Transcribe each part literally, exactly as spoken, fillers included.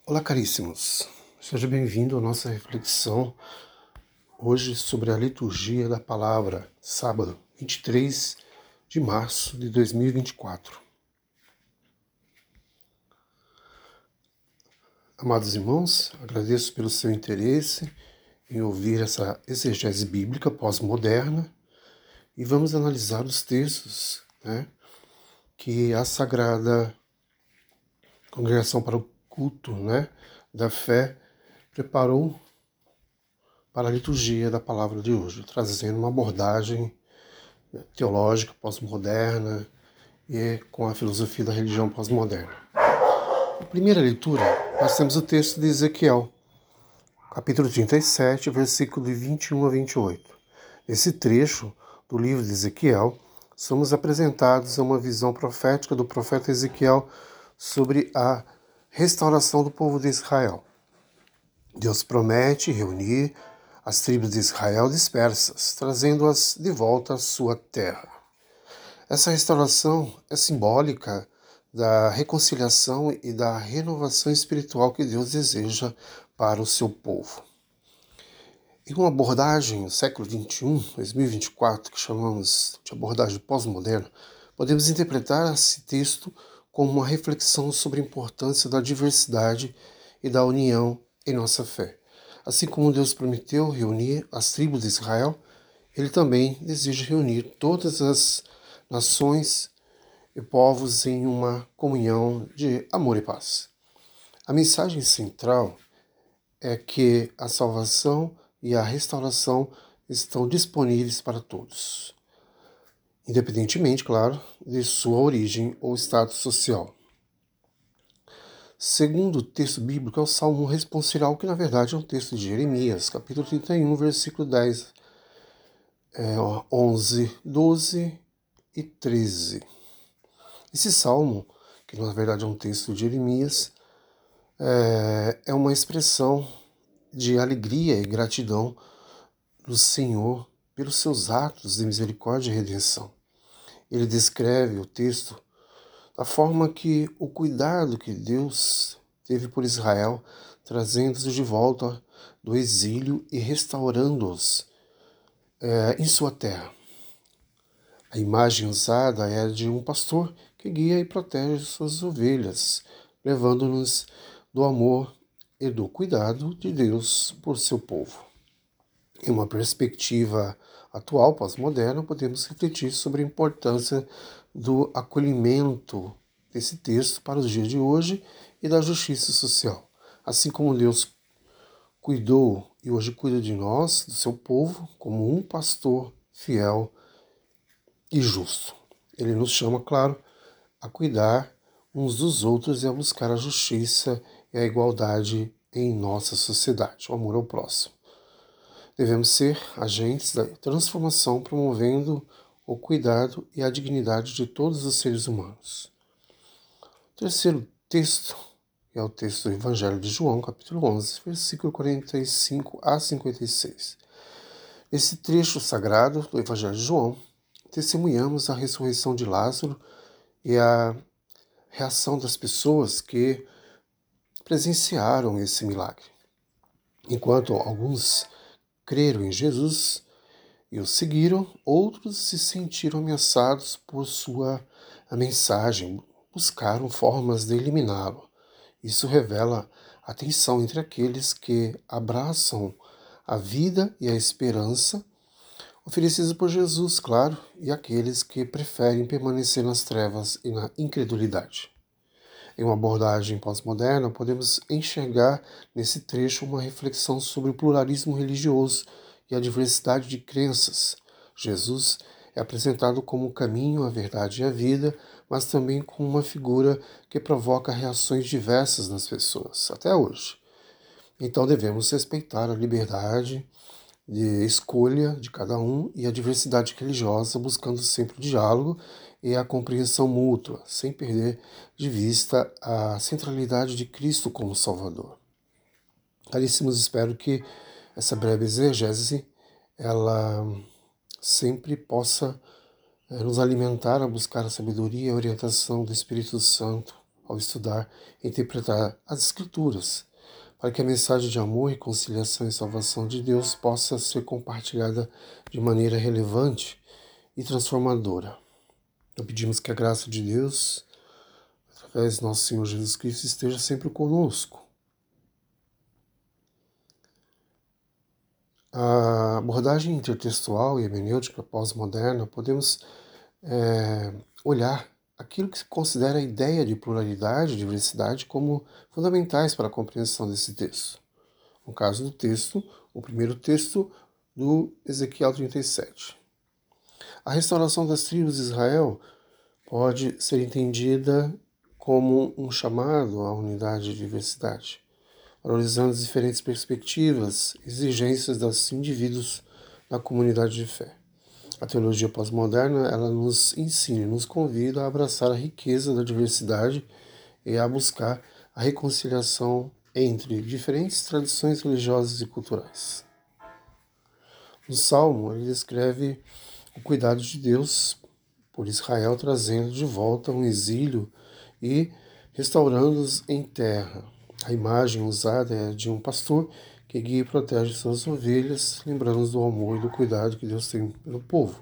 Olá, caríssimos. Seja bem-vindo à nossa reflexão hoje sobre a liturgia da palavra, sábado, vinte e três de março de dois mil e vinte e quatro. Amados irmãos, agradeço pelo seu interesse em ouvir essa exegese bíblica pós-moderna e vamos analisar os textos, né, que a Sagrada Congregação para o Culto, né, da Fé preparou para a liturgia da palavra de hoje, trazendo uma abordagem teológica pós-moderna e com a filosofia da religião pós-moderna. Na primeira leitura, nós temos o texto de Ezequiel, capítulo trinta e sete, versículo de vinte e um a vinte e oito. Nesse trecho do livro de Ezequiel, somos apresentados a uma visão profética do profeta Ezequiel sobre a restauração do povo de Israel. Deus promete reunir as tribos de Israel dispersas, trazendo-as de volta à sua terra. Essa restauração é simbólica da reconciliação e da renovação espiritual que Deus deseja para o seu povo. Em uma abordagem no século vinte e um, dois mil e vinte e quatro, que chamamos de abordagem pós-moderna, podemos interpretar esse texto como uma reflexão sobre a importância da diversidade e da união em nossa fé. Assim como Deus prometeu reunir as tribos de Israel, Ele também deseja reunir todas as nações e povos em uma comunhão de amor e paz. A mensagem central é que a salvação e a restauração estão disponíveis para todos, independentemente, claro, de sua origem ou estado social. Segundo o texto bíblico, é o Salmo responsorial, que na verdade é um texto de Jeremias, capítulo trinta e um, versículo dez, é, onze, doze e treze. Esse salmo, que na verdade é um texto de Jeremias, é, é uma expressão de alegria e gratidão do Senhor pelos seus atos de misericórdia e redenção. Ele descreve o texto da forma que o cuidado que Deus teve por Israel, trazendo-os de volta do exílio e restaurando-os é, em sua terra. A imagem usada é de um pastor que guia e protege suas ovelhas, levando-nos do amor e do cuidado de Deus por seu povo. Em uma perspectiva atual, pós-moderna, podemos refletir sobre a importância do acolhimento desse texto para os dias de hoje e da justiça social. Assim como Deus cuidou e hoje cuida de nós, do seu povo, como um pastor fiel e justo. Ele nos chama, claro, a cuidar uns dos outros e a buscar a justiça e a igualdade em nossa sociedade, o amor ao próximo. Devemos ser agentes da transformação, promovendo o cuidado e a dignidade de todos os seres humanos. O terceiro texto é o texto do Evangelho de João, capítulo onze, versículo quarenta e cinco a cinquenta e seis. Nesse trecho sagrado do Evangelho de João, testemunhamos a ressurreição de Lázaro e a reação das pessoas que presenciaram esse milagre. Enquanto alguns creram em Jesus e o seguiram, outros se sentiram ameaçados por sua mensagem, buscaram formas de eliminá-lo. Isso revela a tensão entre aqueles que abraçam a vida e a esperança oferecidos por Jesus, claro, e aqueles que preferem permanecer nas trevas e na incredulidade. Em uma abordagem pós-moderna, podemos enxergar nesse trecho uma reflexão sobre o pluralismo religioso e a diversidade de crenças. Jesus é apresentado como o caminho, a verdade e a vida, mas também como uma figura que provoca reações diversas nas pessoas, até hoje. Então devemos respeitar a liberdade de escolha de cada um e a diversidade religiosa, buscando sempre o diálogo e a compreensão mútua, sem perder de vista a centralidade de Cristo como Salvador. Caríssimos, espero que essa breve exegese ela sempre possa eh, nos alimentar a buscar a sabedoria e a orientação do Espírito Santo ao estudar e interpretar as Escrituras, para que a mensagem de amor, reconciliação e salvação de Deus possa ser compartilhada de maneira relevante e transformadora. Então pedimos que a graça de Deus, através do nosso Senhor Jesus Cristo, esteja sempre conosco. A abordagem intertextual e hermenêutica pós-moderna, podemos é, olhar aquilo que se considera a ideia de pluralidade e diversidade como fundamentais para a compreensão desse texto. No caso do texto, o primeiro texto do Ezequiel trinta e sete. A restauração das tribos de Israel pode ser entendida como um chamado à unidade e diversidade, valorizando as diferentes perspectivas e exigências dos indivíduos na comunidade de fé. A teologia pós-moderna, ela nos ensina, nos convida a abraçar a riqueza da diversidade e a buscar a reconciliação entre diferentes tradições religiosas e culturais. No Salmo, ele descreve o cuidado de Deus por Israel, trazendo de volta um exílio e restaurando-os em terra. A imagem usada é de um pastor que guia e protege suas ovelhas, lembrando-nos do amor e do cuidado que Deus tem pelo povo.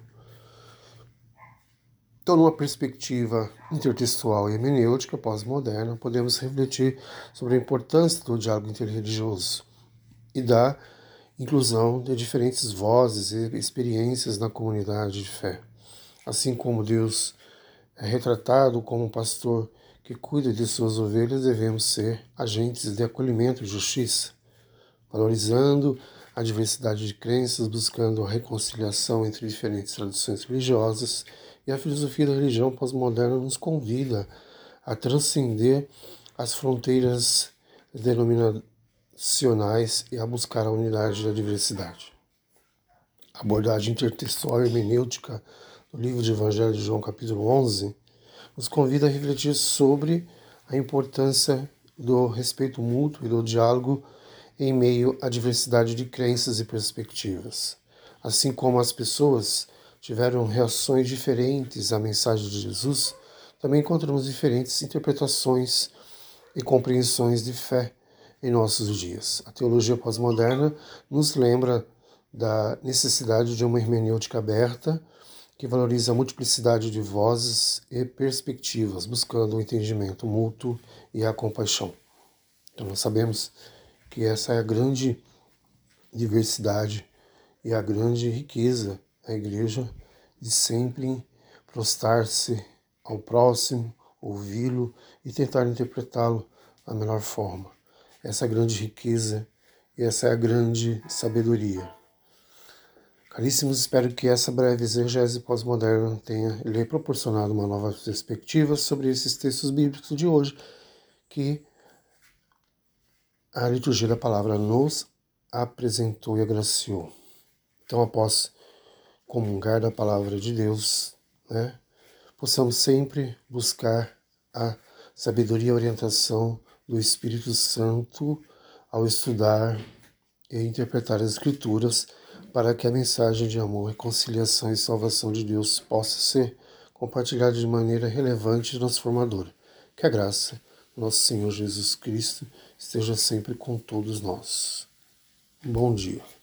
Então, numa perspectiva intertextual e hermenêutica pós-moderna, podemos refletir sobre a importância do diálogo interreligioso e da inclusão de diferentes vozes e experiências na comunidade de fé. Assim como Deus é retratado como um pastor que cuida de suas ovelhas, devemos ser agentes de acolhimento e justiça, valorizando a diversidade de crenças, buscando a reconciliação entre diferentes tradições religiosas, e a filosofia da religião pós-moderna nos convida a transcender as fronteiras denominacionais e a buscar a unidade da diversidade. A abordagem intertextual e hermenêutica do livro de Evangelho de João, capítulo onze, nos convida a refletir sobre a importância do respeito mútuo e do diálogo em meio à diversidade de crenças e perspectivas. Assim como as pessoas tiveram reações diferentes à mensagem de Jesus, também encontramos diferentes interpretações e compreensões de fé em nossos dias. A teologia pós-moderna nos lembra da necessidade de uma hermenêutica aberta, que valoriza a multiplicidade de vozes e perspectivas, buscando o entendimento mútuo e a compaixão. Então nós sabemos que essa é a grande diversidade e a grande riqueza da igreja, de sempre prostrar-se ao próximo, ouvi-lo e tentar interpretá-lo da melhor forma. Essa é a grande riqueza e essa é a grande sabedoria. Caríssimos, espero que essa breve exegese pós-moderna tenha lhe proporcionado uma nova perspectiva sobre esses textos bíblicos de hoje, que a liturgia da palavra nos apresentou e agraciou. Então, após comungar da palavra de Deus, né, possamos sempre buscar a sabedoria e orientação do Espírito Santo ao estudar e interpretar as Escrituras, para que a mensagem de amor, reconciliação e salvação de Deus possa ser compartilhada de maneira relevante e transformadora. Que a graça do nosso Senhor Jesus Cristo esteja sempre com todos nós. Um bom dia.